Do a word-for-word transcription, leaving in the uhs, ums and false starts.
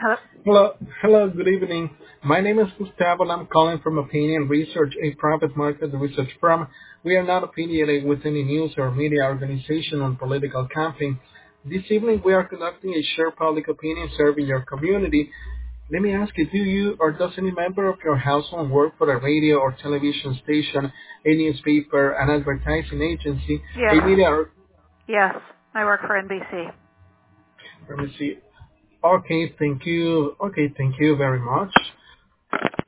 Hello? Hello, hello, good evening. My name is Gustavo and I'm calling from Opinion Research, a private market research firm. We are not affiliated with any news or media organization on political campaign. This evening we are conducting a share public opinion survey in your community. Let me ask you, do you or does any member of your household work for a radio or television station, a newspaper, an advertising agency, a Yes. media or, Yes. I work for N B C. let me see. Okay, thank you. Okay, thank you very much.